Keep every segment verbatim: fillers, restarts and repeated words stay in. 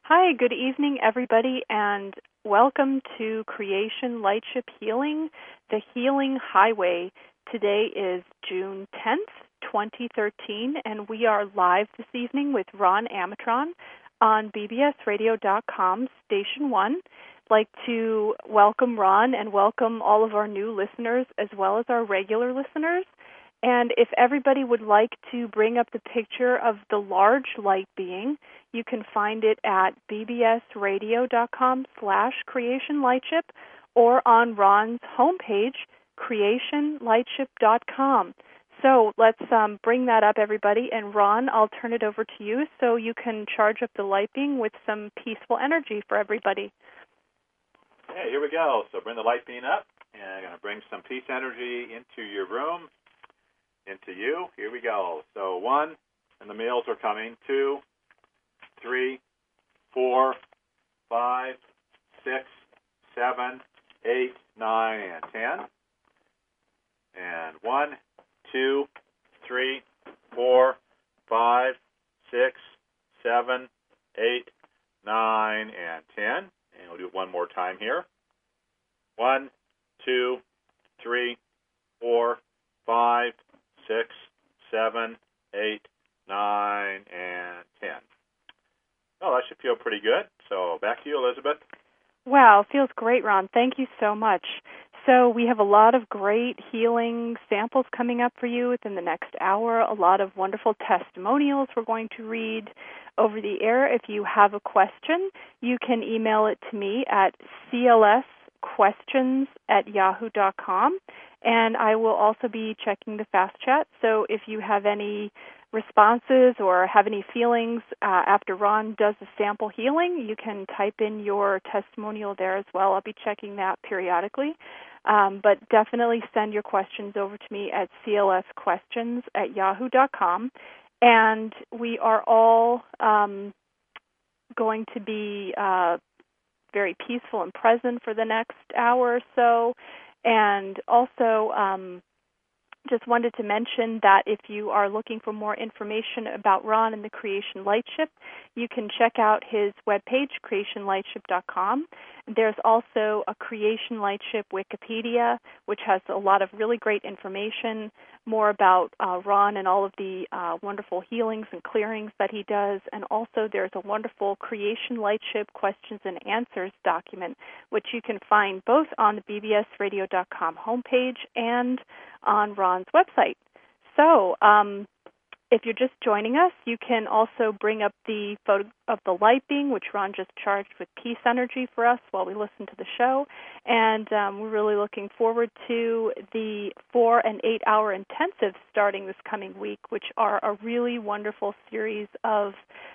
Hi, good evening, everybody, and welcome to Creation Lightship Healing, the Healing Highway. Today is June tenth, twenty thirteen, and we are live this evening with Ron Amatron on B B S radio dot com, Station one. I'd like to welcome Ron and welcome all of our new listeners as well as our regular listeners. And if everybody would like to bring up the picture of the large light being, you can find it at B B S radio dot com slash creation lightship or on Ron's homepage, creation lightship dot com. So let's um, bring that up, everybody. And Ron, I'll turn it over to you so you can charge up the light being with some peaceful energy for everybody. Okay, here we go. So bring the light beam up, and I'm going to bring some peace energy into your room. Into you. Here we go. So one, and the males are coming. Two, three, four, five, six, seven, eight, nine, and ten. And one, two, three, four, five, six, seven, eight, nine, and ten. And we'll do it one more time here. One, two, three, four, five, six, seven, eight, nine, and ten. Oh, that should feel pretty good. So back to you, Elizabeth. Wow, feels great, Ron. Thank you so much. So we have a lot of great healing samples coming up for you within the next hour, a lot of wonderful testimonials we're going to read over the air. If you have a question, you can email it to me at c l s questions at yahoo dot com. And I will also be checking the fast chat. So if you have any responses or have any feelings uh, after Ron does the sample healing, you can type in your testimonial there as well. I'll be checking that periodically. Um, but definitely send your questions over to me at c l s questions at yahoo dot com. And we are all um, going to be uh, very peaceful and present for the next hour or so. And also, um, just wanted to mention that if you are looking for more information about Ron and the Creation Lightship, you can check out his webpage, creation lightship dot com. There's also a Creation Lightship Wikipedia, which has a lot of really great information, more about uh, Ron and all of the uh, wonderful healings and clearings that he does. And also there's a wonderful Creation Lightship Questions and Answers document, which you can find both on the B B S radio dot com homepage and on Ron's website. So um, if you're just joining us, you can also bring up the photo of the light being, which Ron just charged with peace energy for us while we listen to the show. And um, we're really looking forward to the four- and eight-hour intensives starting this coming week, which are a really wonderful series of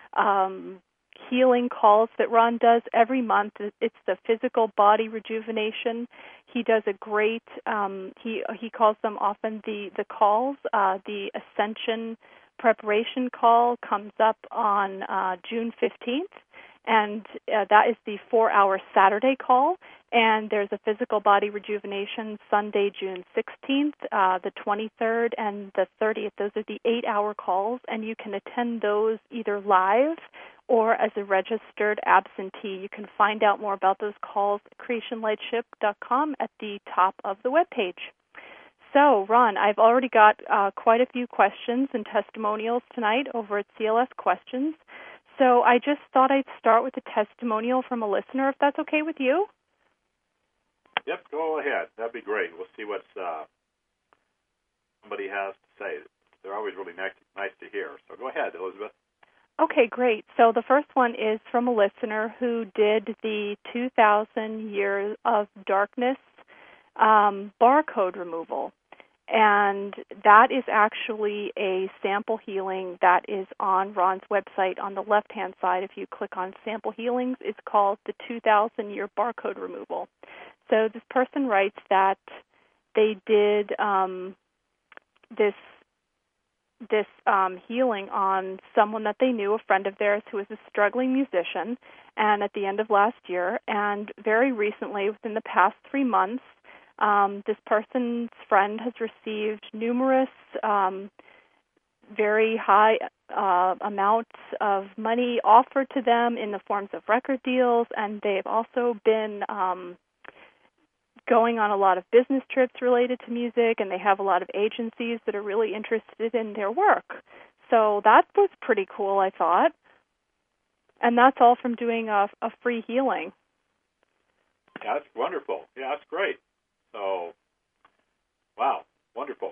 um, healing calls that Ron does every month. It's the physical body rejuvenation. He does a great, um, he he calls them often the, the calls. Uh, the Ascension Preparation Call comes up on uh, June fifteenth, and uh, that is the four-hour Saturday call. And there's a physical body rejuvenation Sunday, June sixteenth, uh, the twenty-third, and the thirtieth. Those are the eight-hour calls, and you can attend those either live or as a registered absentee. You can find out more about those calls at creation lightship dot com at the top of the webpage. So, Ron, I've already got uh, quite a few questions and testimonials tonight over at C L S Questions. So I just thought I'd start with a testimonial from a listener, if that's okay with you. Yep, go ahead. That'd be great. We'll see what uh, somebody has to say. They're always really nice, nice to hear. So go ahead, Elizabeth. Okay, great. So the first one is from a listener who did the two thousand Years of Darkness um, barcode removal. And that is actually a sample healing that is on Ron's website on the left-hand side. If you click on Sample Healings, it's called the two thousand Year Barcode Removal. So this person writes that they did um, this this um, healing on someone that they knew, a friend of theirs who was a struggling musician, and at the end of last year, and very recently, within the past three months, um, this person's friend has received numerous um, very high uh, amounts of money offered to them in the forms of record deals, and they've also been um, going on a lot of business trips related to music, and they have a lot of agencies that are really interested in their work. So that was pretty cool, I thought. And that's all from doing a, a free healing. Yeah, that's wonderful. Yeah, that's great. So, wow, wonderful.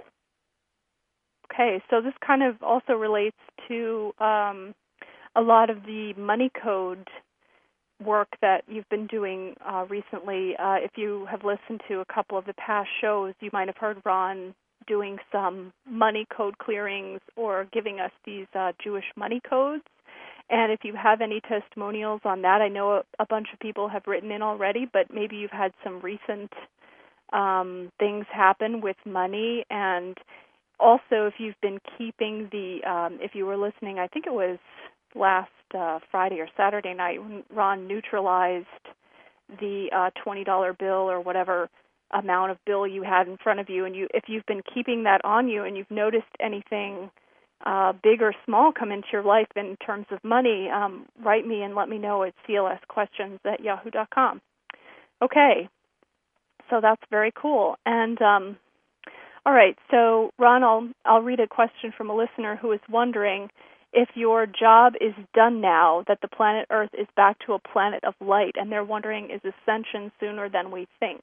Okay, so this kind of also relates to um, a lot of the money code work that you've been doing uh, recently. Uh, if you have listened to a couple of the past shows, you might have heard Ron doing some money code clearings or giving us these uh, Jewish money codes. And if you have any testimonials on that, I know a, a bunch of people have written in already, but maybe you've had some recent um, things happen with money. And also, if you've been keeping the, um, if you were listening, I think it was last uh, Friday or Saturday night when Ron neutralized the uh, twenty dollar bill or whatever amount of bill you had in front of you, and you, if you've been keeping that on you and you've noticed anything uh, big or small come into your life in terms of money, um, write me and let me know at c l s questions at yahoo dot com. Okay, so that's very cool. And um, all right, so Ron, I'll, I'll read a question from a listener who is wondering if your job is done now, that the planet Earth is back to a planet of light, and they're wondering, is ascension sooner than we think?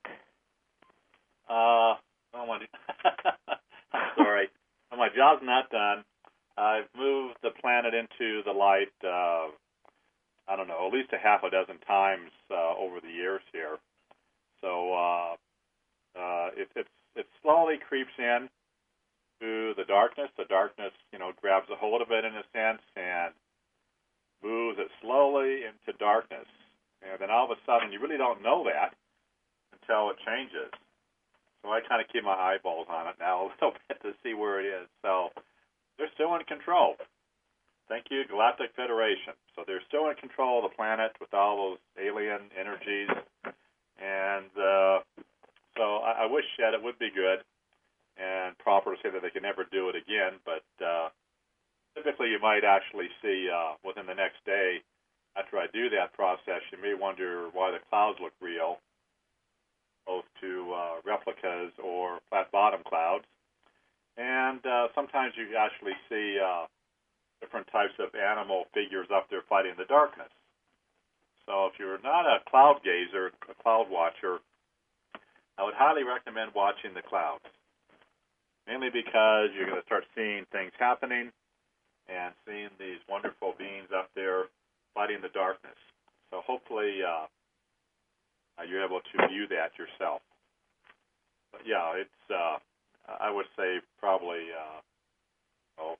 Uh, oh my, I'm sorry. Well, my job's not done. I've moved the planet into the light, uh, I don't know, at least a half a dozen times uh, over the years here. So uh, uh, it, it's, it slowly creeps in to the darkness. The darkness, you know, grabs a hold of it in a sense and moves it slowly into darkness. And then all of a sudden, you really don't know that until it changes. So I kind of keep my eyeballs on it now a little bit to see where it is. So they're still in control. Thank you, Galactic Federation. So they're still in control of the planet with all those alien energies. And uh, so I, I wish that it would be good and proper to say that they can never do it again. But uh, typically you might actually see uh, within the next day after I do that process, you may wonder why the clouds look real, both to uh, replicas or flat bottom clouds. And uh, sometimes you actually see uh, different types of animal figures up there fighting the darkness. So if you're not a cloud gazer, a cloud watcher, I would highly recommend watching the clouds, mainly because you're going to start seeing things happening and seeing these wonderful beings up there fighting the darkness. So hopefully uh, you're able to view that yourself. But yeah, it's, uh, I would say probably, uh, well,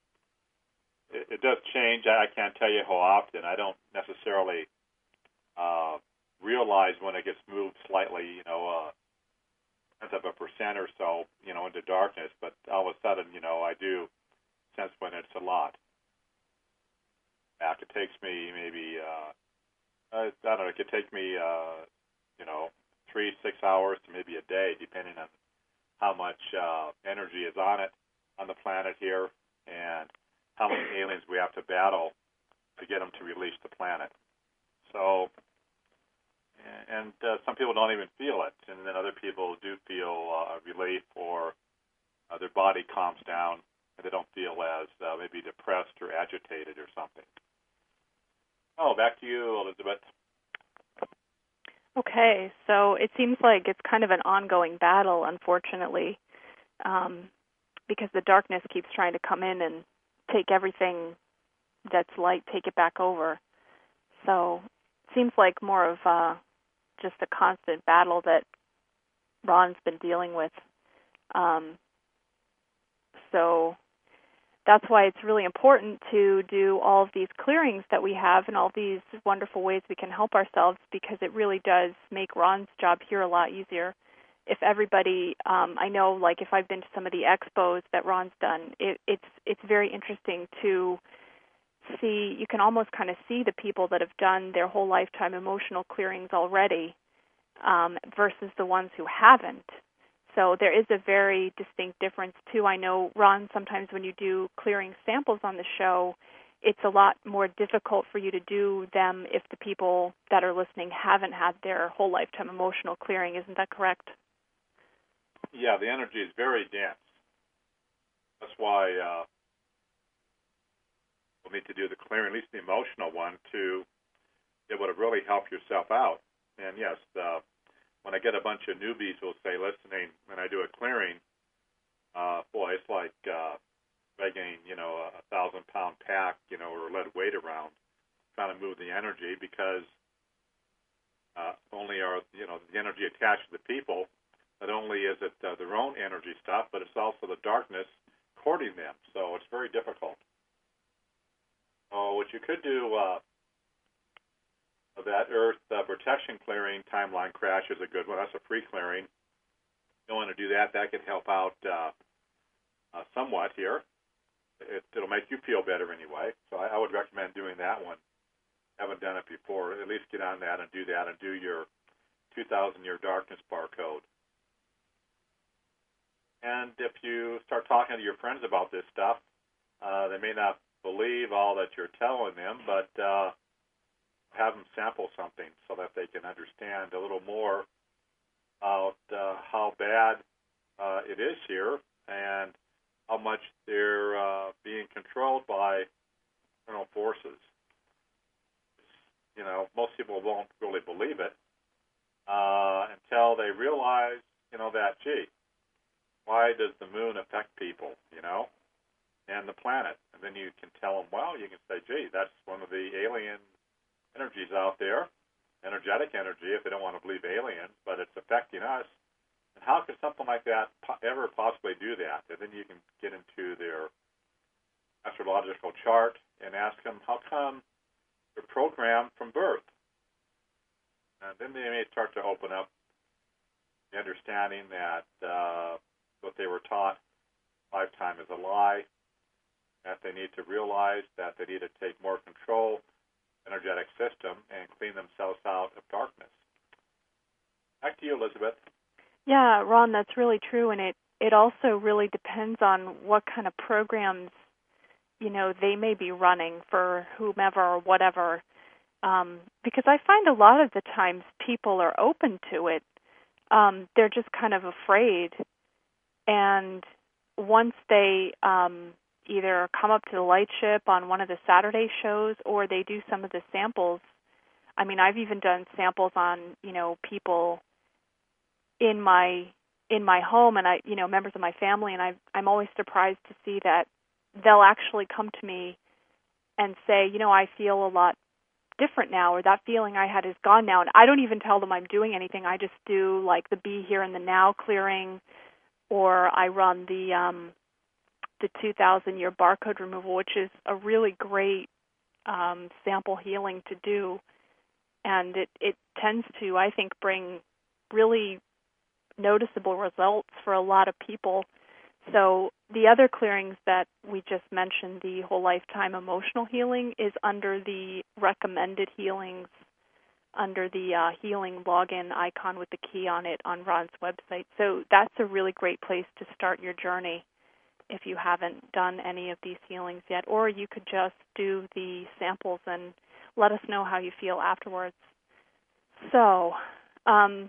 it, it does change. I can't tell you how often. I don't necessarily uh, realize when it gets moved slightly, you know, uh, of a percent or so, you know, into darkness. But all of a sudden, you know, I do sense when it's a lot. Back, it takes me maybe, uh, I, I don't know, it could take me, uh, you know, three, six hours to maybe a day, depending on how much uh, energy is on it, on the planet here, and how many aliens we have to battle to get them to release the planet. So, and uh, some people don't even feel it, and then other people do feel uh, relief, or uh, their body calms down, and they don't feel as uh, maybe depressed or agitated or something. Oh, back to you, Elizabeth. Okay, so it seems like it's kind of an ongoing battle, unfortunately, um, because the darkness keeps trying to come in and take everything that's light, take it back over. So it seems like more of uh, just a constant battle that Ron's been dealing with. Um, so that's why it's really important to do all of these clearings that we have and all these wonderful ways we can help ourselves, because it really does make Ron's job here a lot easier. If everybody, um, I know, like if I've been to some of the expos that Ron's done, it, it's it's very interesting to see. You can almost kind of see the people that have done their whole lifetime emotional clearings already um, versus the ones who haven't. So there is a very distinct difference, too. I know, Ron, sometimes when you do clearing samples on the show, it's a lot more difficult for you to do them if the people that are listening haven't had their whole lifetime emotional clearing. Isn't that correct? Yeah, the energy is very dense. That's why uh, we'll need to do the clearing, at least the emotional one, to be able to really help yourself out. And yes, uh, when I get a bunch of newbies who will say, listening, when I do a clearing, uh, boy, it's like uh, dragging, you know, a thousand-pound pack, you know, or lead weight around, trying to move the energy, because uh, only are, you know, the energy attached to the people. Not only is it uh, their own energy stuff, but it's also the darkness courting them. So it's very difficult. So what you could do, uh, that Earth uh, protection clearing timeline crash is a good one. That's a free clearing. You want to do that. That could help out uh, uh, somewhat here. It, it'll make you feel better anyway. So I, I would recommend doing that one. Haven't done it before. At least get on that and do that and do your two thousand year darkness barcode. And if you start talking to your friends about this stuff, uh, they may not believe all that you're telling them, but uh, have them sample something so that they can understand a little more about uh, how bad uh, it is here and how much they're uh, being controlled by external forces. You know, most people won't really believe it uh, until they realize, you know, that, gee, why does the moon affect people, you know, and the planet? And then you can tell them, well, you can say, gee, that's one of the alien energies out there, energetic energy, if they don't want to believe aliens, but it's affecting us. And how could something like that po- ever possibly do that? And then you can get into their astrological chart and ask them, how come they're programmed from birth? And then they may start to open up the understanding that uh, what they were taught lifetime is a lie, that they need to realize that they need to take more control of the energetic system and clean themselves out of darkness. Back to you, Elizabeth. Yeah, Ron, that's really true, and it, it also really depends on what kind of programs, you know, they may be running for whomever or whatever, um, because I find a lot of the times people are open to it. Um, they're just kind of afraid. And once they um, either come up to the light ship on one of the Saturday shows or they do some of the samples, I mean, I've even done samples on, you know, people in my in my home and, I, you know, members of my family, and I, I'm always surprised to see that they'll actually come to me and say, you know, I feel a lot different now, or that feeling I had is gone now. And I don't even tell them I'm doing anything. I just do, like, the be here and the now clearing, or I run the um, the two thousand year barcode removal, which is a really great um, sample healing to do. And it, it tends to, I think, bring really noticeable results for a lot of people. So the other clearings that we just mentioned, the whole lifetime emotional healing, is under the recommended healings, under the uh, healing login icon with the key on it on Ron's website. So that's a really great place to start your journey if you haven't done any of these healings yet. Or you could just do the samples and let us know how you feel afterwards. So, um,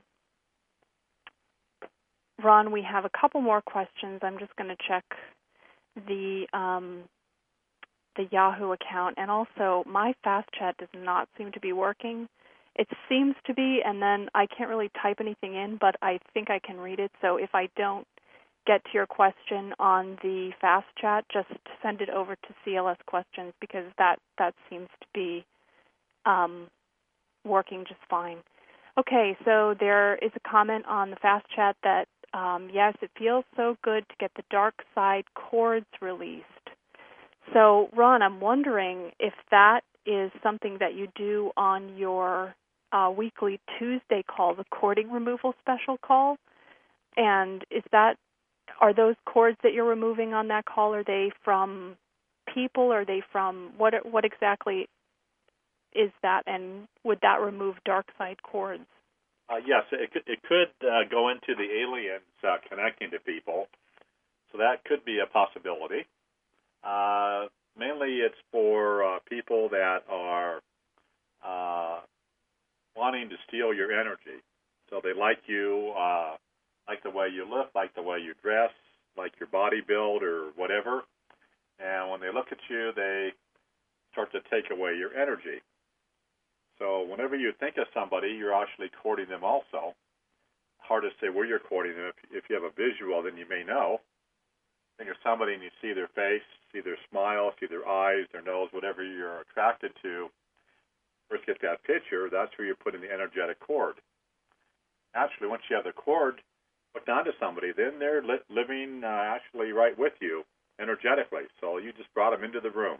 Ron, we have a couple more questions. I'm just going to check the um, the Yahoo account. And also, my fast chat does not seem to be working. It seems to be, and then I can't really type anything in, but I think I can read it. So if I don't get to your question on the fast chat, just send it over to C L S Questions, because that, that seems to be um, working just fine. Okay, so there is a comment on the fast chat that, um, yes, it feels so good to get the dark side cords released. So, Ron, I'm wondering if that is something that you do on your uh, weekly Tuesday call, the cording removal special call. And is that, are those cords that you're removing on that call, are they from people? Are they from, what what exactly is that? And would that remove dark side cords? Uh, yes, it could, it could uh, go into the aliens uh, connecting to people, so that could be a possibility. Uh, mainly it's for uh, people that are uh, wanting to steal your energy. So they like you, uh, like the way you look, like the way you dress, like your body build or whatever. And when they look at you, they start to take away your energy. So whenever you think of somebody, you're actually courting them also. Hard to say where you're courting them. If, if you have a visual, then you may know. Think of somebody and you see their face, see their smile, see their eyes, their nose, whatever you're attracted to. First get that picture, that's where you're putting the energetic cord. Actually, once you have the cord hooked onto somebody, then they're li- living uh, actually right with you energetically. So you just brought them into the room.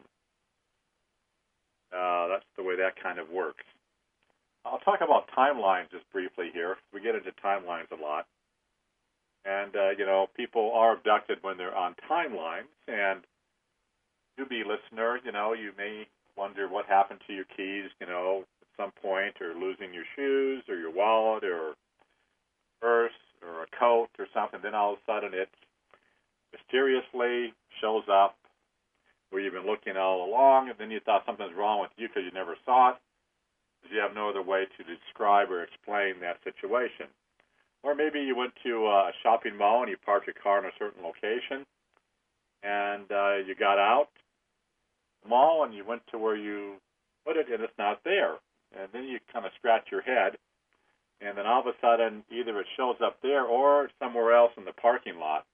Uh, that's the way that kind of works. I'll talk about timelines just briefly here. We get into timelines a lot. And, uh, you know, people are abducted when they're on timelines. And you be listener, you know, you may wonder what happened to your keys, you know, at some point, or losing your shoes or your wallet or purse or a coat or something. Then all of a sudden it mysteriously shows up where you've been looking all along, and then you thought something's wrong with you because you never saw it, because you have no other way to describe or explain that situation. Or maybe you went to a shopping mall and you parked your car in a certain location, and uh, you got out the mall and you went to where you put it, and it's not there. And then you kind of scratch your head, and then all of a sudden either it shows up there or somewhere else in the parking lot.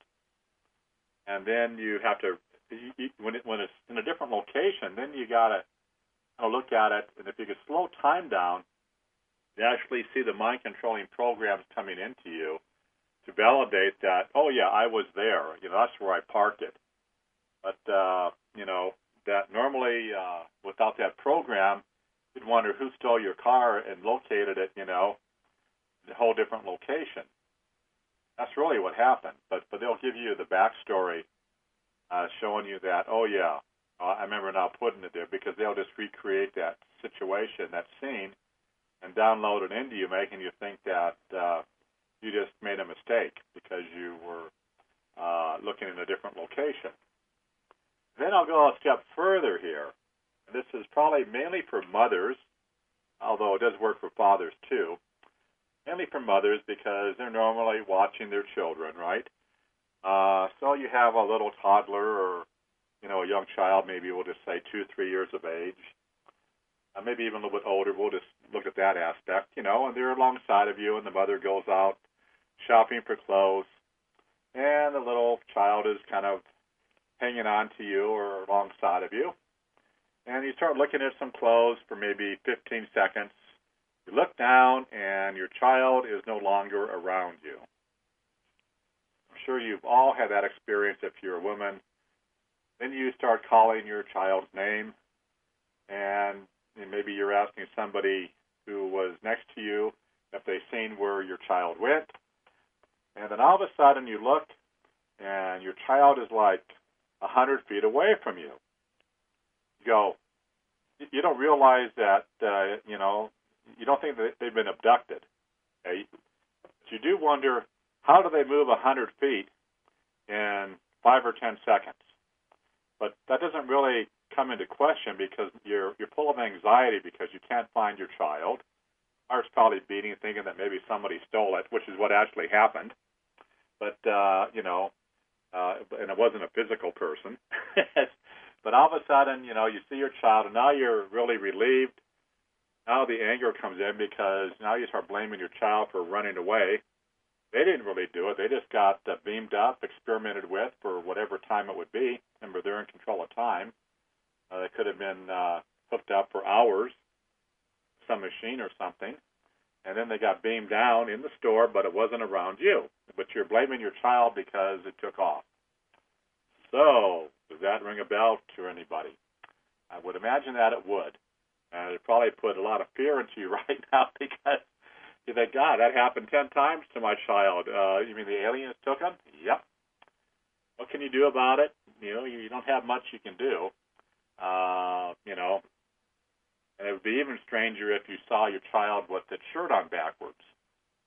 And then you have to, when it, when it's in a different location, then you got to kind of look at it, and if you could slow time down, you actually see the mind-controlling programs coming into you to validate that, oh, yeah, I was there. You know, that's where I parked it. But, uh, you know, that normally uh, without that program, you'd wonder who stole your car and located it, you know, in a whole different location. That's really what happened. But, but they'll give you the backstory uh, showing you that, oh, yeah, uh, I remember now putting it there, because they'll just recreate that situation, that scene, and download it into you, making you think that uh, you just made a mistake because you were uh, looking in a different location. Then I'll go a step further here. This is probably mainly for mothers, although it does work for fathers too. Mainly for mothers because they're normally watching their children, right? Uh, so you have a little toddler or, you know, a young child, maybe we'll just say two, three years of age. Uh, maybe even a little bit older, we'll just look at that aspect, you know, and they're alongside of you, and the mother goes out shopping for clothes, and the little child is kind of hanging on to you or alongside of you, and you start looking at some clothes for maybe fifteen seconds. You look down, and your child is no longer around you. I'm sure you've all had that experience if you're a woman. Then you start calling your child's name, and maybe you're asking somebody who was next to you if they've seen where your child went. And then all of a sudden you look, and your child is like a hundred feet away from you. You go, you don't realize that, uh, you know, you don't think that they've been abducted. Okay? But you do wonder, how do they move a hundred feet in five or ten seconds? But that doesn't really come into question because you're you're full of anxiety because you can't find your child. Heart's probably beating, thinking that maybe somebody stole it, which is what actually happened. But, uh, you know, uh, and it wasn't a physical person. But all of a sudden, you know, you see your child, and now you're really relieved. Now the anger comes in because now you start blaming your child for running away. They didn't really do it. They just got uh, beamed up, experimented with for whatever time it would be. Remember, they're in control of time. Uh, they could have been uh, hooked up for hours, some machine or something, and then they got beamed down in the store, but it wasn't around you. But you're blaming your child because it took off. So, does that ring a bell to anybody? I would imagine that it would. And it probably put a lot of fear into you right now because you think, God, that happened ten times to my child. Uh, you mean the aliens took him? Yep. What can you do about it? You know, you don't have much you can do. Uh, you know, and it would be even stranger if you saw your child with the shirt on backwards.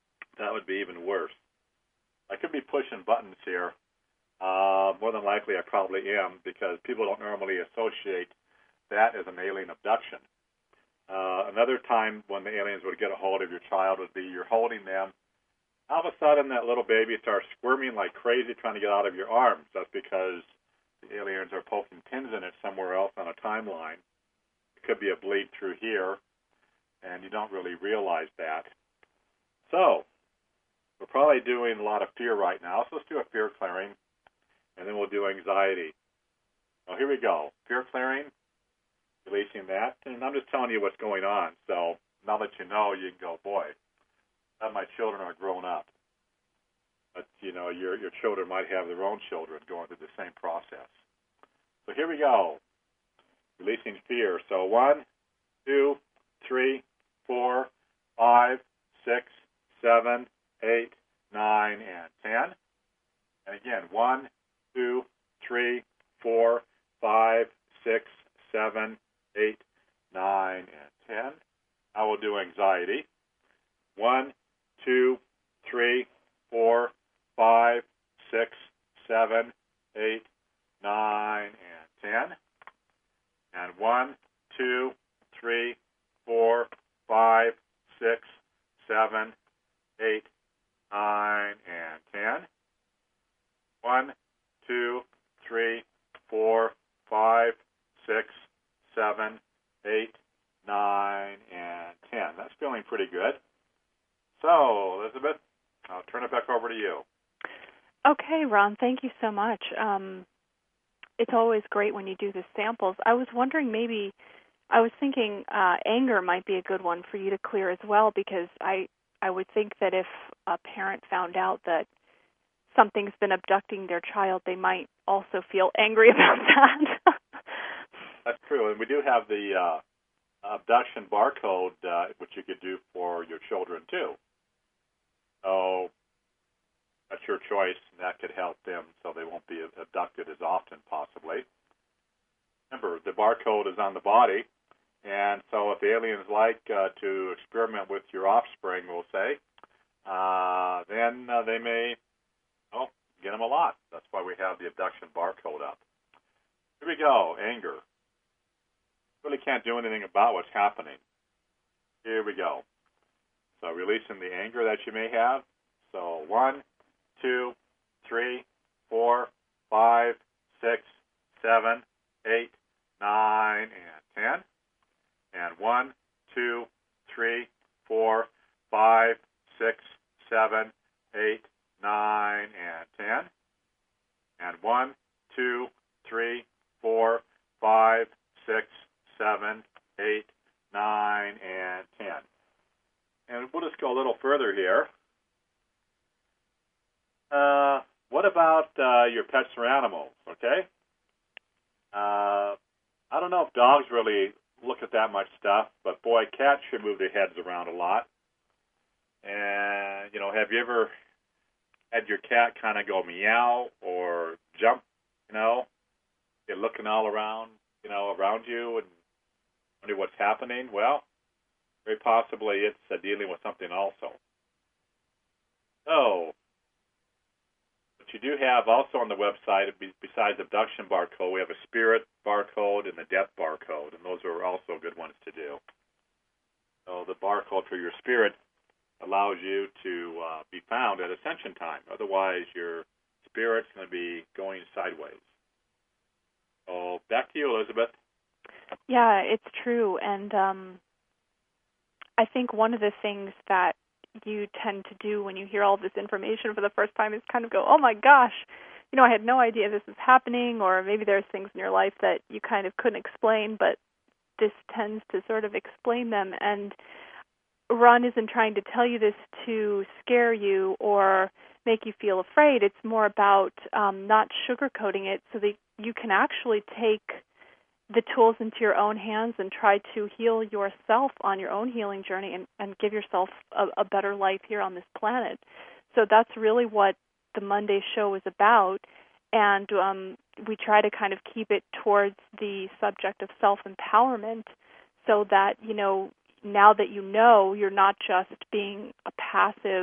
that would be even worse. I could be pushing buttons here. Uh, more than likely, I probably am, because people don't normally associate that as an alien abduction. Uh, another time when the aliens would get a hold of your child would be you're holding them. All of a sudden, that little baby starts squirming like crazy trying to get out of your arms. That's because the aliens are poking pins in it somewhere else on a timeline. It could be a bleed through here, and you don't really realize that. So, we're probably doing a lot of fear right now, so let's do a fear clearing, and then we'll do anxiety. Well, here we go. Fear clearing, releasing that, and I'm just telling you what's going on. So now that you know, you can go, boy, now my children are grown up. But, you know, your your children might have their own children going through the same process. So here we go. Releasing fear. So one, two, three, four, five, six, seven, eight, nine, and ten. And again, one, two, three, four, five, six, seven, eight, nine, and ten. I will do anxiety. One, two, three, four, five, six, seven, eight, nine, and ten. And one, two, three, four, five, six, seven, eight, nine, and ten. One, two, three, four, five, six, seven, eight, nine, and ten. That's feeling pretty good. So, Elizabeth, I'll turn it back over to you. Okay, Ron, thank you so much. Um, it's always great when you do the samples. I was wondering maybe, I was thinking uh, anger might be a good one for you to clear as well, because I, I would think that if a parent found out that something's been abducting their child, they might also feel angry about that. That's true, and we do have the uh, abduction barcode, uh, which you could do for your children too. So that's your choice, and that could help them so they won't be abducted as often, possibly. Remember, the barcode is on the body, and so if the aliens like uh, to experiment with your offspring, we'll say, uh, then uh, they may oh, get them a lot. That's why we have the abduction barcode up. Here we go, anger. Really can't do anything about what's happening. Here we go. So releasing the anger that you may have. So one, two, three, four, five, six, seven, eight, nine, and ten. And one, two, three, four, five, six, seven, eight, nine, and ten. And one, two, three, four, five, six, seven, eight, nine, and ten. And we'll just go a little further here. Uh, what about uh, your pets or animals, okay? Uh, I don't know if dogs really look at that much stuff, but boy, cats should move their heads around a lot. And, you know, have you ever had your cat kind of go meow or jump, you know, you're looking all around, you know, around you and wonder what's happening? Well, very possibly it's uh, dealing with something also. So, what you do have also on the website, besides abduction barcode, we have a spirit barcode and the death barcode, and those are also good ones to do. So the barcode for your spirit allows you to uh, be found at ascension time. Otherwise, your spirit's going to be going sideways. So back to you, Elizabeth. Yeah, it's true. And um, I think one of the things that you tend to do when you hear all this information for the first time is kind of go, oh my gosh, you know, I had no idea this was happening, or maybe there's things in your life that you kind of couldn't explain, but this tends to sort of explain them. And Ron isn't trying to tell you this to scare you or make you feel afraid. It's more about um, not sugarcoating it so that you can actually take the tools into your own hands and try to heal yourself on your own healing journey and, and give yourself a, a better life here on this planet. So that's really what the Monday show is about. And um, we try to kind of keep it towards the subject of self-empowerment so that, you know, now that you know, you're not just being a passive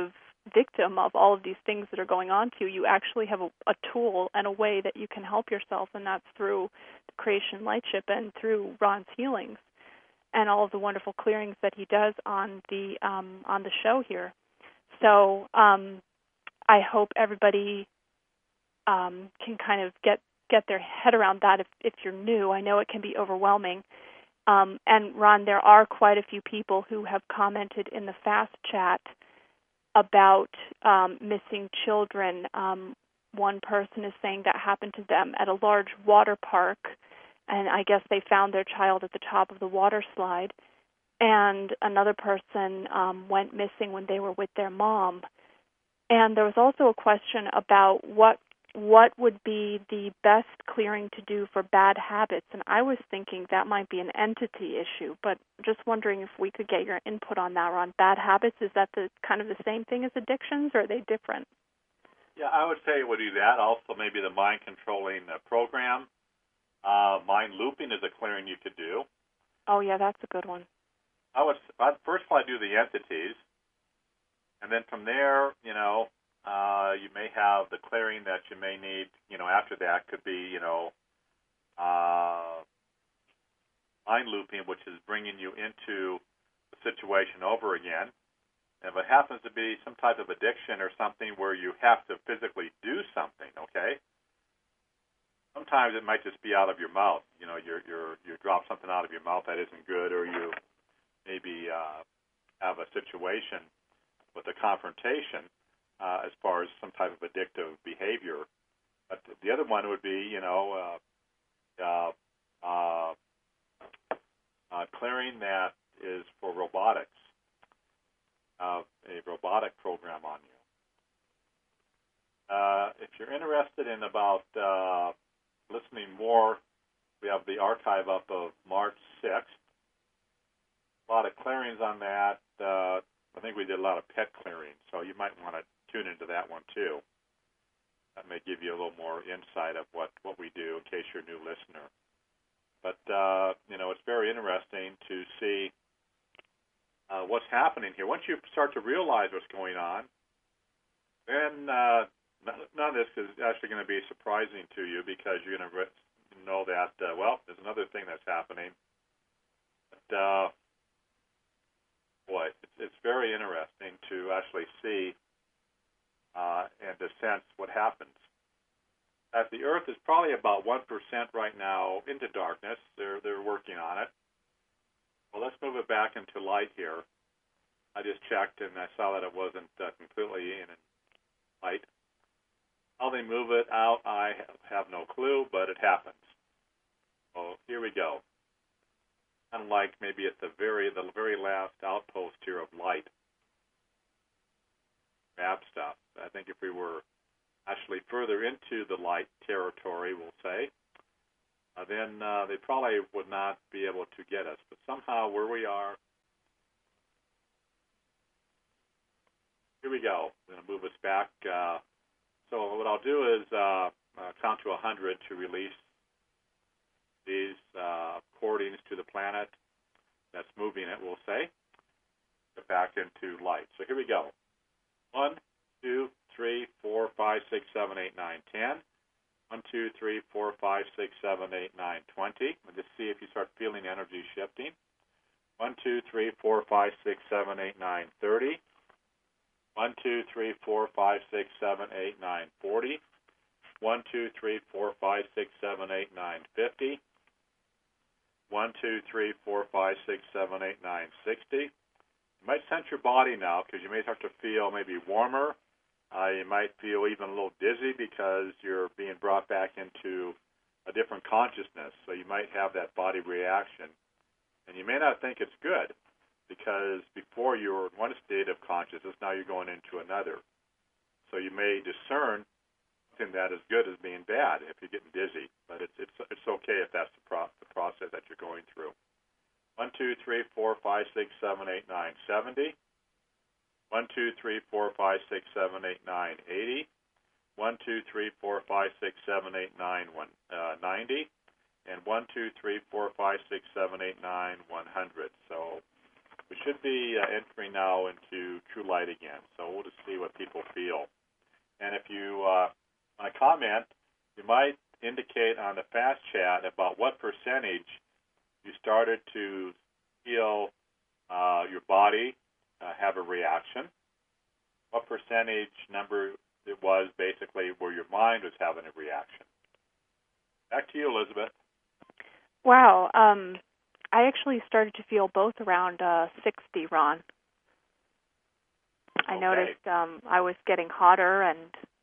victim of all of these things that are going on to you. You actually have a, a tool and a way that you can help yourself, and that's through the Creation Lightship and through Ron's healings and all of the wonderful clearings that he does on the um, on the show here. So um, I hope everybody um, can kind of get, get their head around that if, if you're new. I know it can be overwhelming. Um, and, Ron, there are quite a few people who have commented in the Fast Chat about um, missing children. Um, one person is saying that happened to them at a large water park, and I guess they found their child at the top of the water slide. And another person um, went missing when they were with their mom. And there was also a question about what what would be the best clearing to do for bad habits. And I was thinking that might be an entity issue, but just wondering if we could get your input on that, Ron. Bad habits, is that the kind of the same thing as addictions, or are they different? Yeah, I would say it would do that. Also, maybe the mind-controlling uh, program. Uh, mind looping is a clearing you could do. Oh, yeah, that's a good one. I would I'd first of all I'd do the entities, and then from there, you know, uh, you may have the clearing that you may need. You know, after that could be, you know, uh, mind looping, which is bringing you into the situation over again. And if it happens to be some type of addiction or something where you have to physically do something, okay. Sometimes it might just be out of your mouth. You know, you you you drop something out of your mouth that isn't good, or you maybe uh, have a situation with a confrontation uh, as far as some type of addictive behavior. But the other one would be, you know, uh, uh, uh, uh, clearing that is for robotics, uh, a robotic program on you. Uh, if you're interested in about uh, listening more, we have the archive up of March sixth. A lot of clearings on that. Uh, I think we did a lot of pet clearing, so you might want to tune into that one too. That may give you a little more insight of what, what we do in case you're a new listener. But, uh, you know, it's very interesting to see uh, what's happening here. Once you start to realize what's going on, then uh, none of this is actually going to be surprising to you, because you're going to re- know that, uh, well, there's another thing that's happening. But, uh, boy, it's, it's very interesting to actually see uh, and to sense what happens. As the Earth is probably about one percent right now into darkness, they're, they're working on it. Well, let's move it back into light here. I just checked, and I saw that it wasn't uh, completely in light. How they move it out, I have no clue, but it happens. So here we go. Unlike maybe at the very the very last outpost here of light, map stuff. I think if we were actually further into the light territory, we'll say, uh, then uh, they probably would not be able to get us. But somehow where we are, here we go. I'm going to move us back. Uh, so what I'll do is uh, uh, count to one hundred to release these uh, cordings to the planet that's moving it, we'll say, get back into light. So here we go. One, two, three, four, five, six, seven, eight, nine, ten. One, two, three, four, five, six, seven, eight, nine, twenty. And just see if you start feeling energy shifting. One, two, three, four, five, six, seven, eight, nine, thirty. One, two, three, four, five, six, seven, eight, nine, forty. One, two, three, four, five, six, seven, eight, nine, fifty. One, two, three, four, five, six, seven, eight, nine, sixty. You might sense your body now, because you may start to feel maybe warmer. Uh, you might feel even a little dizzy because you're being brought back into a different consciousness. So you might have that body reaction. And you may not think it's good, because before you were in one state of consciousness, now you're going into another. So you may discern something that is good as being bad if you're getting dizzy. But it's it's it's okay if that's the, pro- the process that you're going through. One, two, three, four, five, six, seven, eight, nine, seventy. One, two, three, four, five, six, seven, eight, nine, eighty. One, two, three, four, five, six, seven, eight, nine, one, uh, ninety. And one, two, three, four, five, six, seven, eight, nine, one hundred. So We should be uh, entering now into true light again, so we'll just see what people feel. And if you uh, want to comment, you might indicate on the fast chat about what percentage you started to feel uh, your body uh, have a reaction, what percentage number it was basically where your mind was having a reaction. Back to you, Elizabeth. Wow. Um, I actually started to feel both around uh, sixty, Ron. I okay. noticed um, I was getting hotter and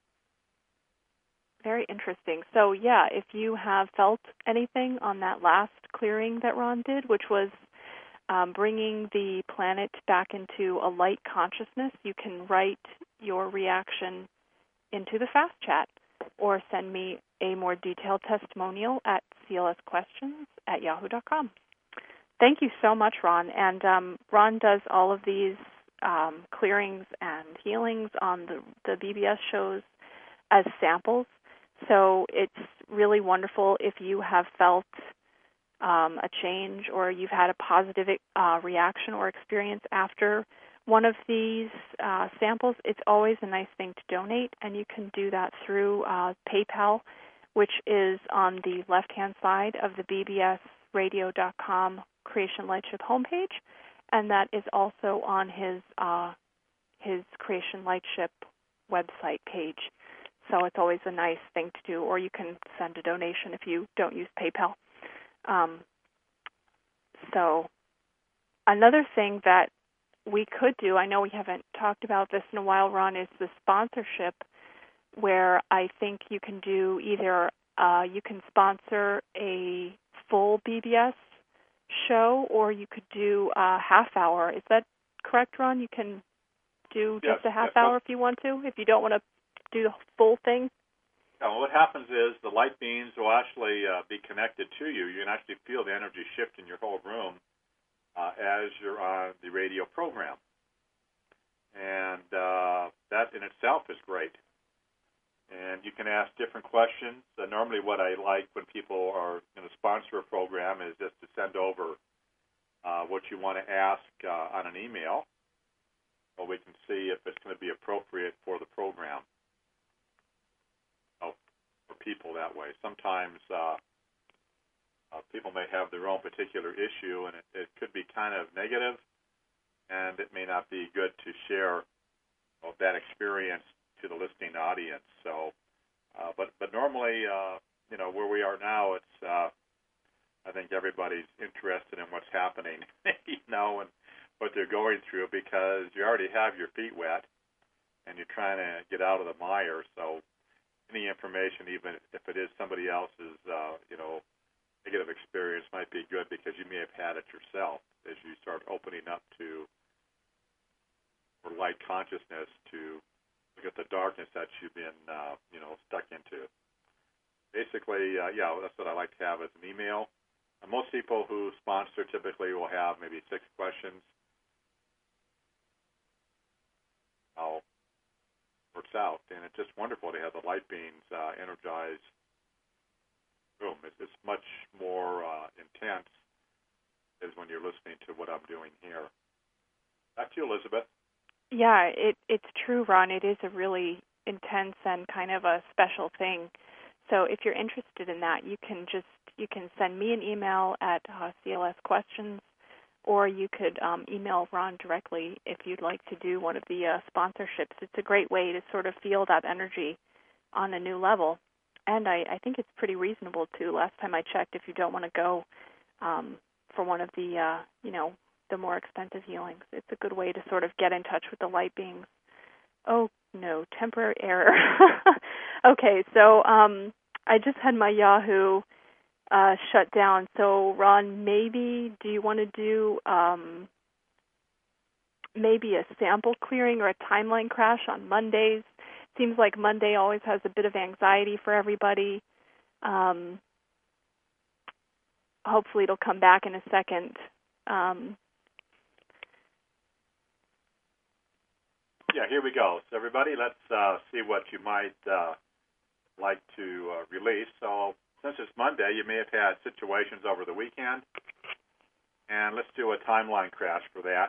very interesting. So, yeah, if you have felt anything on that last clearing that Ron did, which was um, bringing the planet back into a light consciousness, you can write your reaction into the fast chat or send me a more detailed testimonial at c l s questions at yahoo dot com. Thank you so much, Ron. And um, Ron does all of these um, clearings and healings on the, the B B S shows as samples. So it's really wonderful if you have felt um, a change or you've had a positive uh, reaction or experience after one of these uh, samples. It's always a nice thing to donate, and you can do that through uh, PayPal, which is on the left-hand side of the b b s radio dot com Creation Lightship homepage, and that is also on his uh, his Creation Lightship website page. So it's always a nice thing to do, or you can send a donation if you don't use PayPal. Um, so another thing that we could do, I know we haven't talked about this in a while, Ron, is the sponsorship, where I think you can do either uh, you can sponsor a full B B S show, or you could do a half hour. Is that correct, Ron? You can do Yes, just a half yes, hour if you want to, if you don't want to do the full thing? Yeah, well, what happens is the light beams will actually uh, be connected to you. You can actually feel the energy shift in your whole room uh, as you're on the radio program. And uh, that in itself is great. And you can ask different questions. Uh, normally what I like when people are going to sponsor a program is just to send over uh, what you want to ask uh, on an email, so we can see if it's going to be appropriate for the program. For people that way. Sometimes uh, uh, people may have their own particular issue, and it, it could be kind of negative, and it may not be good to share uh, that experience to the listening audience. So, uh, but but normally, uh, you know, where we are now, it's uh, I think everybody's interested in what's happening, you know, and what they're going through, because you already have your feet wet, and you're trying to get out of the mire. So any information, even if it is somebody else's, uh, you know, negative experience, might be good because you may have had it yourself as you start opening up to for light consciousness to look at the darkness that you've been, uh, you know, stuck into. Basically, uh, yeah, that's what I like to have as an email. And most people who sponsor typically will have maybe six questions. I'll works out, and it's just wonderful to have the light beams uh, energize room. It's, it's much more uh, intense as when you're listening to what I'm doing here. Back to you, Elizabeth. Yeah, it, it's true, Ron. It is a really intense and kind of a special thing. So if you're interested in that, you can just you can send me an email at uh, C L S questions, or you could um, email Ron directly if you'd like to do one of the uh, sponsorships. It's a great way to sort of feel that energy on a new level. And I, I think it's pretty reasonable, too. Last time I checked, if you don't want to go um, for one of the, uh, you know, the more expensive healings, it's a good way to sort of get in touch with the light beings. Oh, no, temporary error. Okay, so um, I just had my Yahoo Uh, shut down. So, Ron, maybe do you want to do um, maybe a sample clearing or a timeline crash on Mondays? Seems like Monday always has a bit of anxiety for everybody. Um, hopefully it'll come back in a second. Um, yeah, here we go. So, everybody, let's uh, see what you might uh, like to uh, release. So, since it's Monday, you may have had situations over the weekend And let's do a timeline crash for that.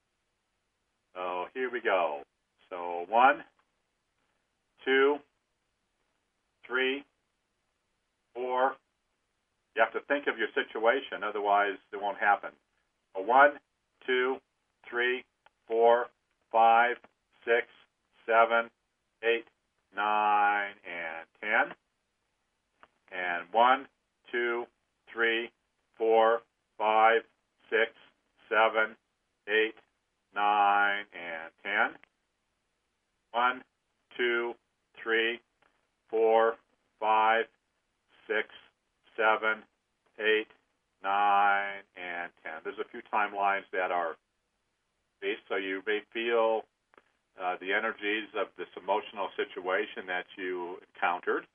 So here we go. So one, two, three, four. You have to think of your situation, otherwise it won't happen. A one, two, three, four, five, six, seven, eight, nine, and ten. And one, two, three, four, five, six, seven, eight, nine, and ten. One, two, three, four, five, six, seven, eight, nine, and ten. There's a few timelines that are based, so you may feel uh, the energies of this emotional situation that you encountered.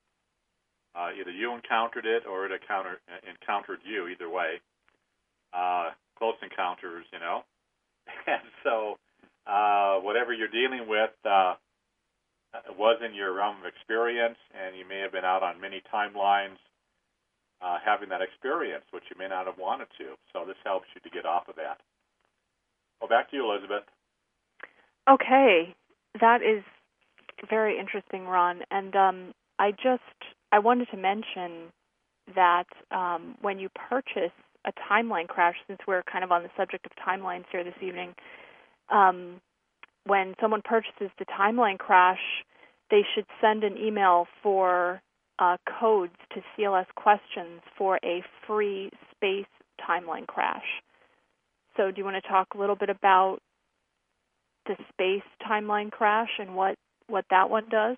Uh, either you encountered it or it encountered, encountered you, either way. Uh, close encounters, you know. And so uh, whatever you're dealing with uh, was in your realm of experience, and you may have been out on many timelines uh, having that experience, which you may not have wanted to. So this helps you to get off of that. Well, back to you, Elizabeth. Okay. That is very interesting, Ron. And um, I just, I wanted to mention that um, when you purchase a timeline crash, since we're kind of on the subject of timelines here this evening, um, when someone purchases the timeline crash, they should send an email for uh, codes to C L S questions for a free space timeline crash. So do you want to talk a little bit about the space timeline crash and what, what that one does?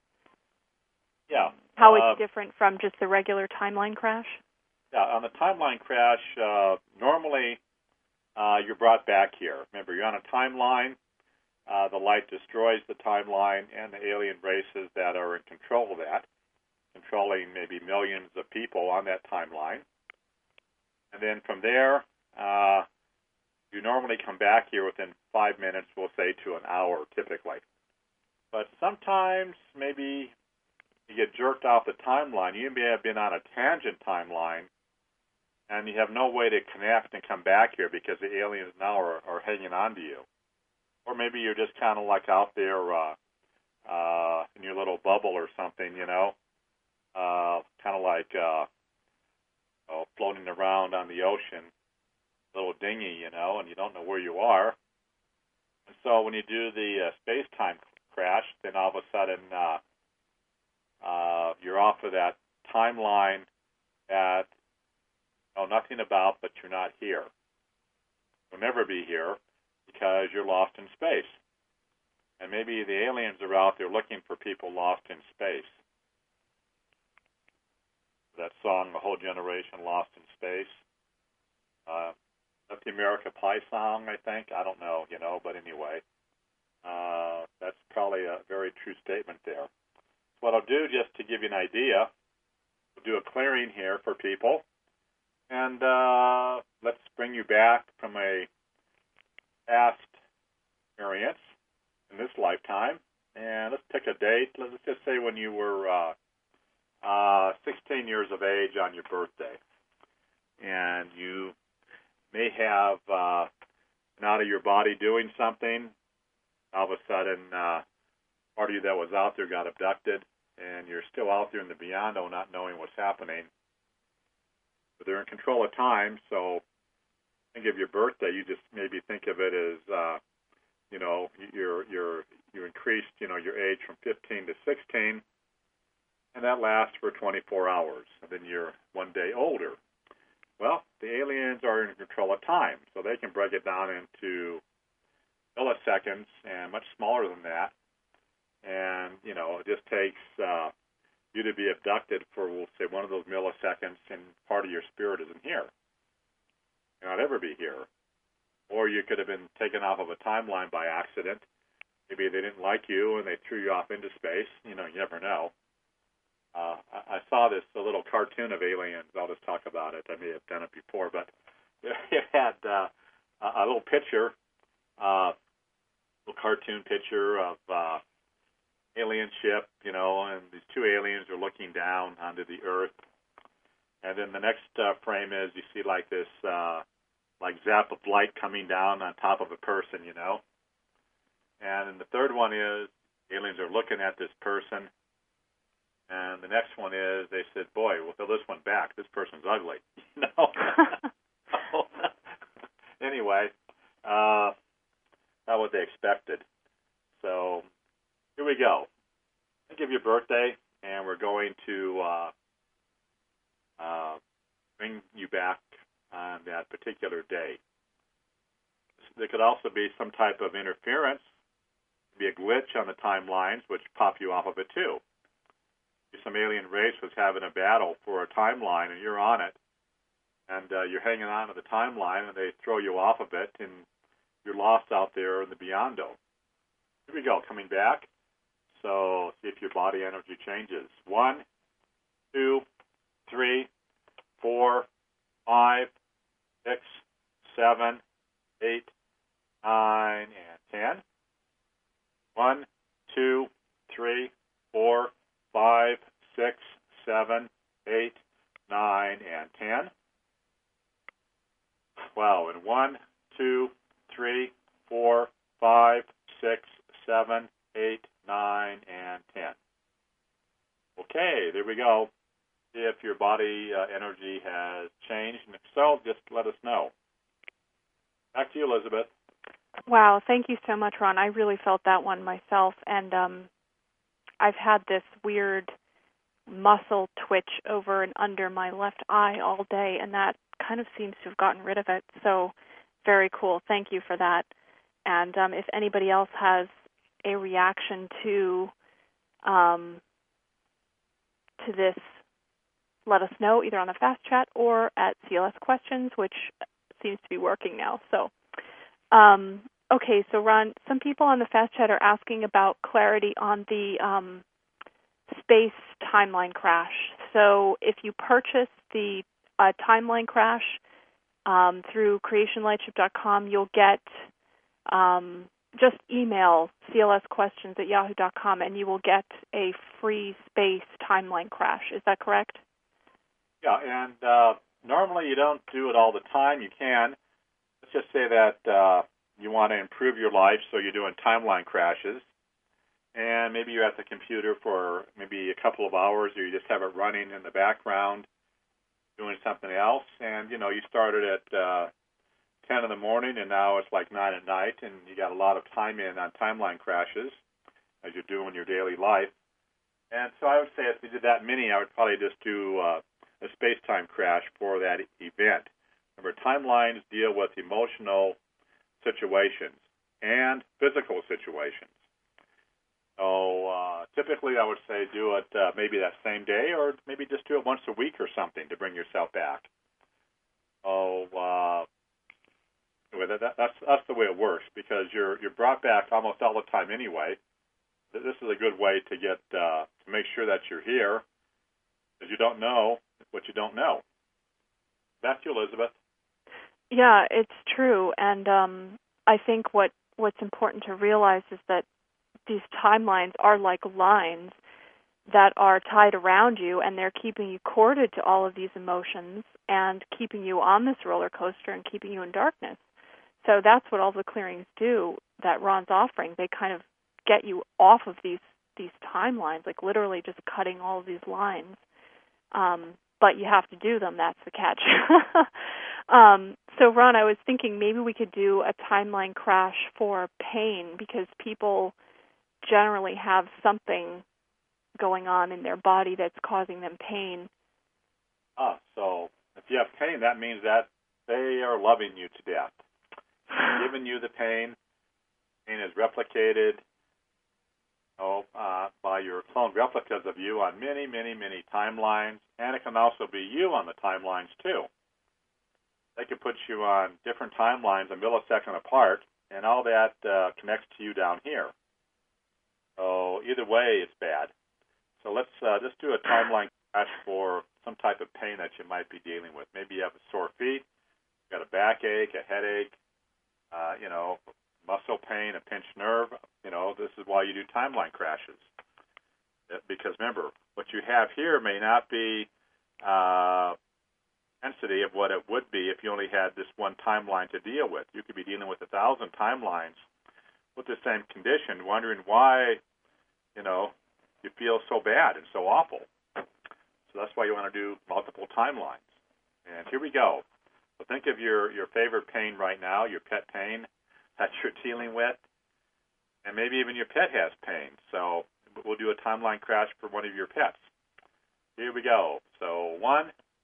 Yeah. How uh, it's different from just the regular timeline crash? Yeah, on the timeline crash, uh, normally uh, you're brought back here. Remember, you're on a timeline. Uh, the light destroys the timeline and the alien races that are in control of that, controlling maybe millions of people on that timeline. And then from there, uh, you normally come back here within five minutes, we'll say, to an hour, typically. But sometimes maybe you get jerked off the timeline. You may have been on a tangent timeline, and you have no way to connect and come back here because the aliens now are, are hanging on to you. Or maybe you're just kind of like out there uh, uh, in your little bubble or something, you know, uh, kind of like uh, oh, floating around on the ocean, little dinghy, you know, and you don't know where you are. And so when you do the uh, space-time crash, then all of a sudden uh, uh, you're off of that timeline that you know nothing about, but you're not here. You'll never be here because you're lost in space. And maybe the aliens are out there looking for people lost in space. That song, The Whole Generation Lost in Space. Uh, that's the America Pie song, I think. I don't know, you know, but anyway. Uh, that's probably a very true statement there. So what I'll do, just to give you an idea, we'll do a clearing here for people. And uh, let's bring you back from a past experience in this lifetime. And let's pick a date. Let's just say when you were uh, uh, sixteen years of age on your birthday. And you may have uh, been out of your body doing something. All of a sudden, uh, part of you that was out there got abducted, and you're still out there in the beyond-o not knowing what's happening. But they're in control of time, so think of your birthday, you just maybe think of it as, uh, you know, you're, you're, you increased, you know, your age from fifteen to sixteen, and that lasts for twenty-four hours, and then you're one day older. Well, the aliens are in control of time, so they can break it down into milliseconds and much smaller than that. And, you know, it just takes uh, you to be abducted for, we'll say, one of those milliseconds, and part of your spirit isn't here. You'll not ever be here. Or you could have been taken off of a timeline by accident. Maybe they didn't like you and they threw you off into space. You know, you never know. Uh, I, I saw this a little cartoon of aliens. I'll just talk about it. I may have done it before, but it had uh, a little picture, uh, little cartoon picture of uh, alien ship, you know, and these two aliens are looking down onto the Earth. And then the next uh, frame is you see like this uh, like zap of light coming down on top of a person, you know. And then the third one is aliens are looking at this person. And the next one is they said, boy, we'll throw this one back. This person's ugly. You know? Anyway, uh, not what they expected. So here we go. I'll give you a birthday, and we're going to uh, uh, bring you back on that particular day. There could also be some type of interference, be a glitch on the timelines, which pop you off of it too. Some alien race was having a battle for a timeline, and you're on it, and uh, you're hanging on to the timeline, and they throw you off of it, and you're lost out there in the beyond-o. Here we go, coming back. So see if your body energy changes. One, two, three, four, five, six, seven, eight, nine, and ten. One, two, three, four, five, six, seven, eight, nine, and ten. Wow, and one, two, three, four, five, six, seven, eight, nine, and ten. Okay, there we go. See if your body uh, energy has changed, and if so, just let us know. Back to you, Elizabeth. Wow, thank you so much, Ron. I really felt that one myself, and um, I've had this weird muscle twitch over and under my left eye all day, and that kind of seems to have gotten rid of it. So very cool. Thank you for that. And um, if anybody else has a reaction to um, to this, let us know either on the Fast Chat or at C L S Questions, which seems to be working now. So, um, okay, so Ron, some people on the Fast Chat are asking about clarity on the um, space timeline crash. So if you purchase the uh, timeline crash um, through creation lightship dot com, you'll get um, just email C L S questions at yahoo dot com, and you will get a free space timeline crash. Is that correct? Yeah, and uh, normally you don't do it all the time. You can. Let's just say that uh, you want to improve your life, so you're doing timeline crashes. And maybe you're at the computer for maybe a couple of hours, or you just have it running in the background doing something else. And, you know, you started at uh, ten in the morning, and now it's like nine at night, and you got a lot of time in on timeline crashes as you're doing your daily life. And so I would say if you did that many, I would probably just do uh, a space-time crash for that event. Remember, timelines deal with emotional situations and physical situations. So uh, typically I would say do it uh, maybe that same day, or maybe just do it once a week or something to bring yourself back. Oh, uh, that, that's, that's the way it works, because you're, you're brought back almost all the time anyway. This is a good way to get uh, to make sure that you're here, because you don't know what you don't know. Back to you, Elizabeth. Yeah, it's true. And um, I think what, what's important to realize is that these timelines are like lines that are tied around you, and they're keeping you corded to all of these emotions and keeping you on this roller coaster and keeping you in darkness. So that's what all the clearings do that Ron's offering. They kind of get you off of these these timelines, like literally just cutting all of these lines. Um, but you have to do them. That's the catch. um, so, Ron, I was thinking maybe we could do a timeline crash for pain, because people generally have something going on in their body that's causing them pain. Ah, so if you have pain, that means that they are loving you to death. They're giving you the pain. Pain is replicated oh, uh, by your cloned replicas of you on many, many, many timelines, and it can also be you on the timelines too. They can put you on different timelines a millisecond apart, and all that uh, connects to you down here. So either way, it's bad. So let's uh, just do a timeline crash for some type of pain that you might be dealing with. Maybe you have a sore feet, you got a backache, a headache, uh, you know, muscle pain, a pinched nerve. You know, this is why you do timeline crashes. Because remember, what you have here may not be uh, intensity of what it would be if you only had this one timeline to deal with. You could be dealing with a thousand timelines with the same condition, wondering why, you know, you feel so bad and so awful. So that's why you want to do multiple timelines. And here we go. So think of your, your favorite pain right now, your pet pain that you're dealing with, and maybe even your pet has pain. So we'll do a timeline crash for one of your pets. Here we go. So one,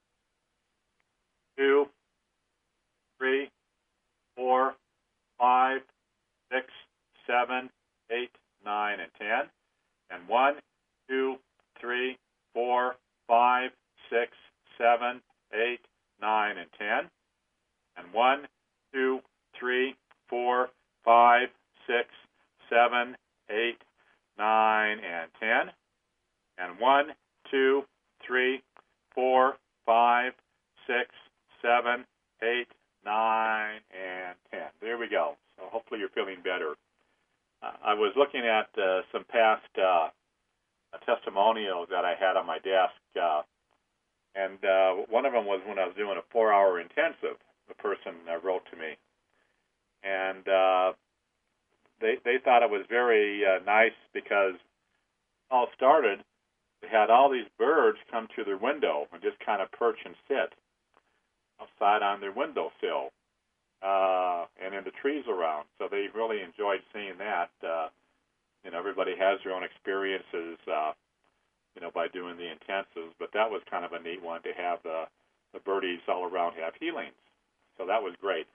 two, three, four, five, six, seven, eight, nine, and ten. And one, two, three, four, five, six, seven, eight, nine, and ten. And one, two, three, four, five, six, seven, eight, nine, and ten. And one, two, three, four, five, six, seven, eight, nine, and ten. There we go. So hopefully you're feeling better. Uh, I was looking at uh, some past uh, testimonials that I had on my desk, uh, and uh, one of them was when I was doing a four-hour intensive. The person uh, wrote to me, and uh, they they thought it was very uh, nice because it all started. They had all these birds come to their window and just kind of perch and sit outside on their windowsill uh, and in the trees around. So they really enjoyed seeing that. Uh, you know, everybody has their own experiences, uh, you know, by doing the intensives, but that was kind of a neat one to have the, the birdies all around have healings. So that was great.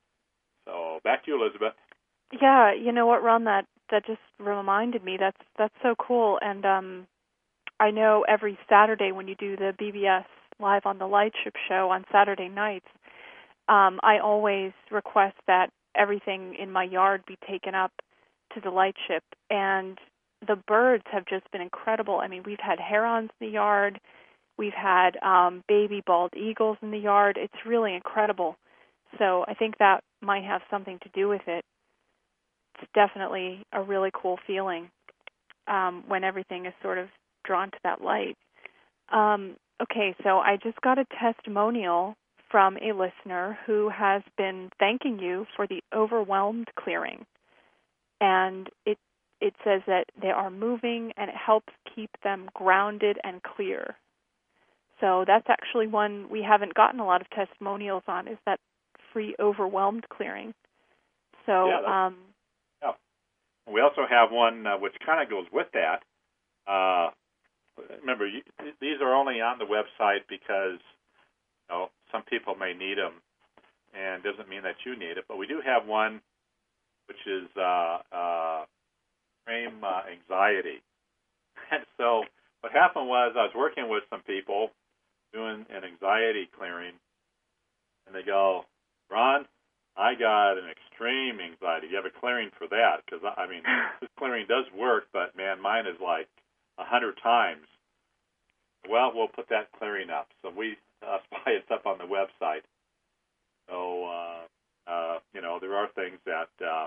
So back to you, Elizabeth. Yeah, you know what, Ron, that, that just reminded me. That's that's so cool. And um, I know every Saturday when you do the B B S Live on the Lightship show on Saturday nights, um, I always request that everything in my yard be taken up to the Lightship. And the birds have just been incredible. I mean, we've had herons in the yard. We've had um, baby bald eagles in the yard. It's really incredible. So I think that might have something to do with it. It's definitely a really cool feeling um, when everything is sort of drawn to that light. Um, okay, so I just got a testimonial from a listener who has been thanking you for the overwhelmed clearing. And it it says that they are moving and it helps keep them grounded and clear. So that's actually one we haven't gotten a lot of testimonials on, is that free overwhelmed clearing. So yeah, um, yeah. We also have one uh, which kind of goes with that. Uh, remember, you, these are only on the website because, you know, some people may need them, and doesn't mean that you need it. But we do have one which is uh, uh, extreme uh, anxiety. And so what happened was I was working with some people doing an anxiety clearing, and they go, Ron, I got an extreme anxiety. You have a clearing for that? Because, I mean, this clearing does work, but, man, mine is like a hundred times. Well, we'll put that clearing up. So we uh, spy it's up on the website. So, uh, uh, you know, there are things that uh,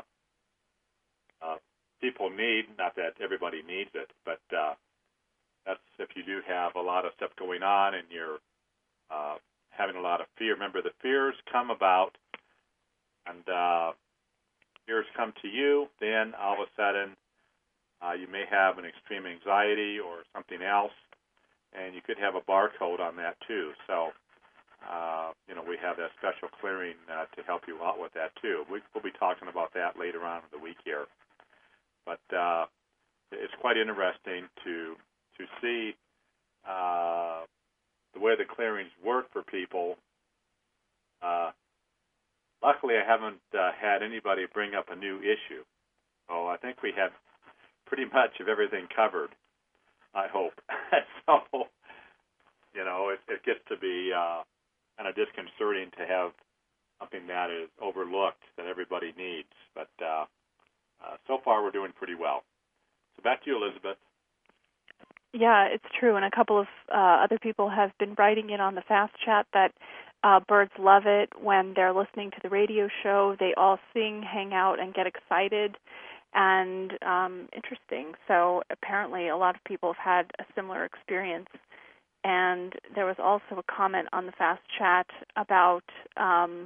uh, people need, not that everybody needs it, but uh, that's if you do have a lot of stuff going on and you're uh, having a lot of fear. Remember, the fears come about, and uh, fears come to you, then all of a sudden uh, you may have an extreme anxiety or something else, and you could have a barcode on that too. So, uh, you know, we have that special clearing uh, to help you out with that too. We, we'll be talking about that later on in the week here. But uh, it's quite interesting to to see uh, the way the clearings work for people. Uh, luckily, I haven't uh, had anybody bring up a new issue. So I think we have pretty much of everything covered, I hope. So, you know, it, it gets to be uh, kind of disconcerting to have something that is overlooked that everybody needs. But uh, uh, so far, we're doing pretty well. So back to you, Elizabeth. Yeah, it's true. And a couple of uh, other people have been writing in on the Fast Chat that uh, birds love it when they're listening to the radio show. They all sing, hang out, and get excited. And um, interesting. So apparently a lot of people have had a similar experience. And there was also a comment on the Fast Chat about um,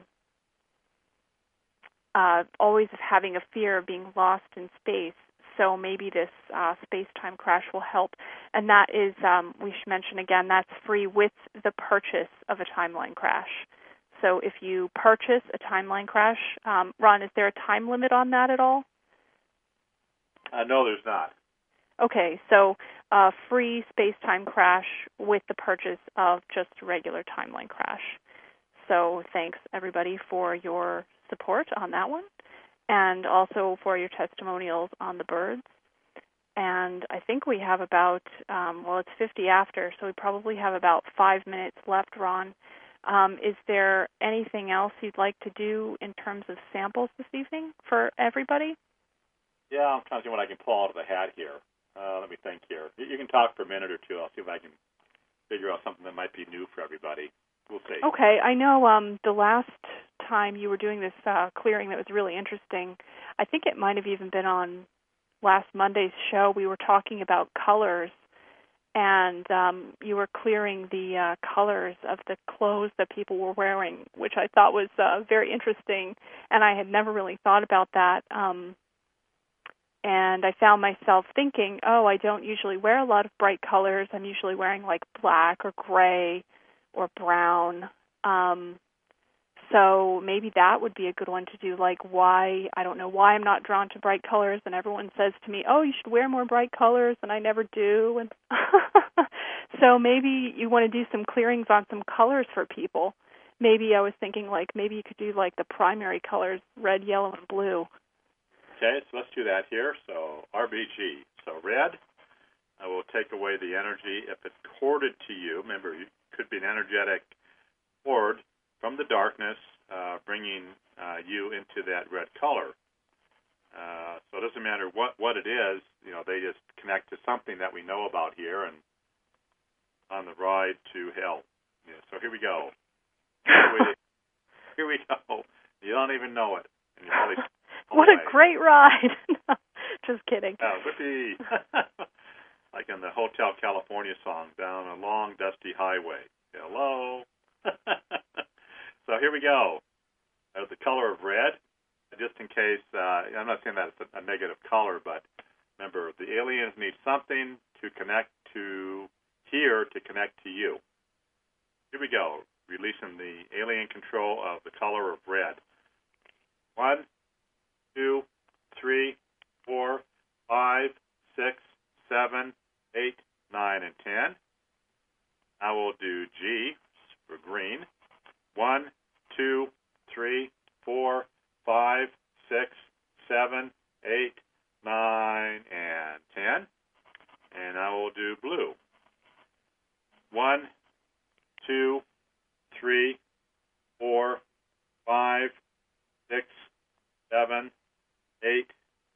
uh, always having a fear of being lost in space. So maybe this uh, space-time crash will help. And that is, um, we should mention again, that's free with the purchase of a timeline crash. So if you purchase a timeline crash, um, Ron, is there a time limit on that at all? Uh, no, there's not. Okay, so uh, free space-time crash with the purchase of just a regular timeline crash. So thanks, everybody, for your support on that one, and also for your testimonials on the birds. And I think we have about, um, well, it's fifty after, so we probably have about five minutes left, Ron. Um, is there anything else you'd like to do in terms of samples this evening for everybody? Yeah, I'm trying to see what I can pull out of the hat here. Uh, let me think here. You, you can talk for a minute or two. I'll see if I can figure out something that might be new for everybody. We'll see. Okay. I know um, the last time you were doing this uh, clearing that was really interesting, I think it might have even been on last Monday's show. We were talking about colors, and um, you were clearing the uh, colors of the clothes that people were wearing, which I thought was uh, very interesting, and I had never really thought about that. Um, And I found myself thinking, oh, I don't usually wear a lot of bright colors. I'm usually wearing like black or gray or brown. Um, so maybe that would be a good one to do, like why, I don't know why I'm not drawn to bright colors. And everyone says to me, oh, you should wear more bright colors, and I never do. And so maybe you want to do some clearings on some colors for people. Maybe I was thinking like maybe you could do like the primary colors, red, yellow, and blue. Okay, so let's do that here. So R B G. So red, I will take away the energy. If it's corded to you, remember, it could be an energetic cord from the darkness, uh, bringing uh, you into that red color. Uh, so it doesn't matter what, what it is. You know, they just connect to something that we know about here and on the ride to hell. Yeah, so here we go. Here we, here we go. You don't even know it. And you probably What a great ride. No, just kidding. Oh, whippy. Like in the Hotel California song, down a long, dusty highway. Hello. So here we go. Uh, the color of red, just in case, uh, I'm not saying that it's a, a negative color, but remember, the aliens need something to connect to here to connect to you. Here we go. Releasing the alien control of the color of red. One, two, three, four, five, six, seven, eight, nine, and ten. I will do G for green. One, two, three, four, five, six, seven, eight, nine, and ten. And I will do blue. One, two, three, four, five, six, seven, eight,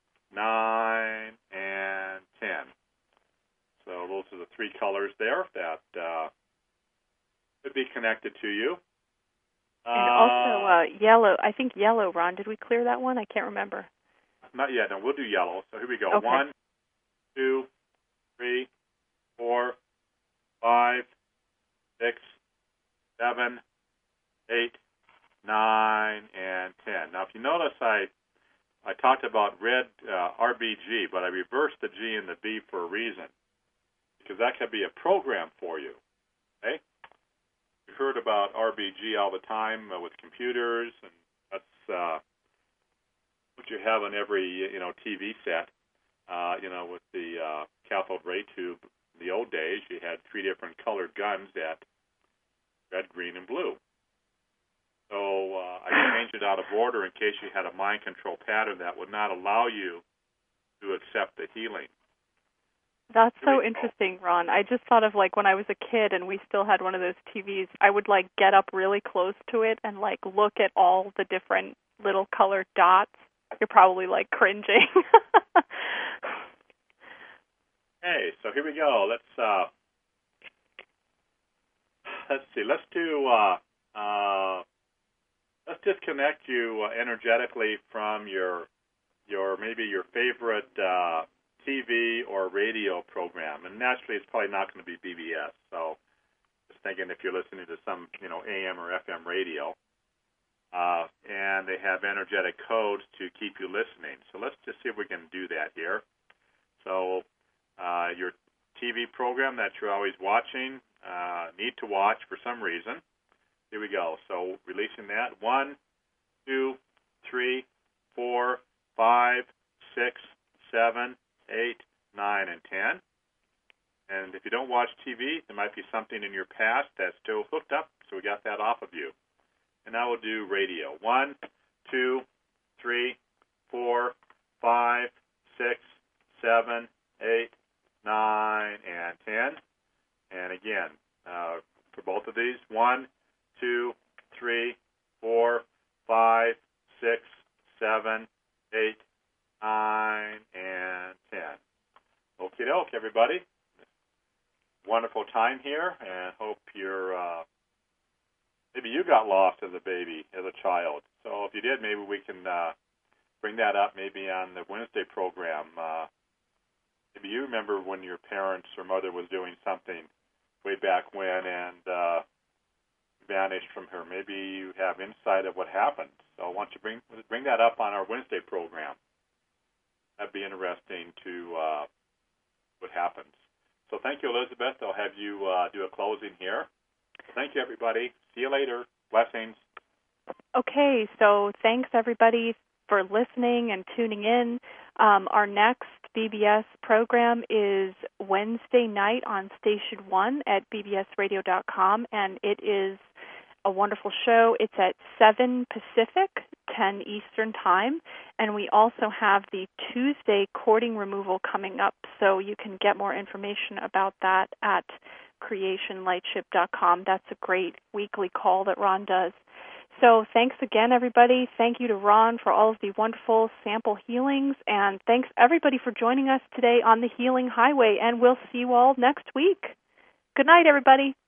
nine, and ten. So those are the three colors there that uh, could be connected to you. And also uh, yellow. I think yellow, Ron. Did we clear that one? I can't remember. Not yet. No, we'll do yellow. So here we go. Okay. One, two, three, four, five, six, seven, eight, nine, and ten. Now, if you notice, I I talked about red uh, R B G, but I reversed the G and the B for a reason, because that could be a program for you. Okay? You've heard about R B G all the time uh, with computers, and that's uh, what you have on every you know T V set. Uh, you know, with the uh, cathode ray tube, in the old days, you had three different colored guns at red, green, and blue. So uh, I changed it out of order in case you had a mind control pattern that would not allow you to accept the healing. That's so interesting, Ron. I just thought of like when I was a kid and we still had one of those T Vs, I would like get up really close to it and like look at all the different little colored dots. You're probably like cringing. Hey, so here we go. Let's uh, let's see. Let's do. Uh, uh, let's disconnect you uh, energetically from your your maybe your favorite uh, T V or radio program, and naturally, it's probably not going to be B B S. So thinking if you're listening to some, you know, A M or F M radio. Uh, and they have energetic codes to keep you listening. So let's just see if we can do that here. So uh, your T V program that you're always watching, uh, need to watch for some reason. Here we go. So releasing that. One, two, three, four, five, six, seven, eight, nine, and ten. And if you don't watch T V, there might be something in your past that's still hooked up, so we got that off of you. And now we'll do radio. One, two, three, four, five, six, seven, eight, nine, and ten. And again, uh, for both of these, one, two, three, four, five, six, seven, eight, nine, and ten. Okie doke, everybody. Wonderful time here, and hope you're. Uh, maybe you got lost as a baby, as a child. So if you did, maybe we can uh, bring that up maybe on the Wednesday program. Uh, maybe you remember when your parents or mother was doing something way back when and uh, vanished from her. Maybe you have insight of what happened. So why don't you bring bring that up on our Wednesday program? That'd be interesting to uh, what happens. So thank you, Elizabeth. I'll have you uh, do a closing here. Thank you, everybody. See you later. Blessings. Okay, so thanks, everybody, for listening and tuning in. Um, our next B B S program is Wednesday night on Station one at b b s radio dot com, and it is a wonderful show. It's at seven Pacific, ten Eastern Time, and we also have the Tuesday cording removal coming up, so you can get more information about that at creation lightship dot com. That's a great weekly call that Ron does. So thanks again, everybody. Thank you to Ron for all of the wonderful sample healings, and thanks, everybody, for joining us today on the Healing Highway, and we'll see you all next week. Good night, everybody.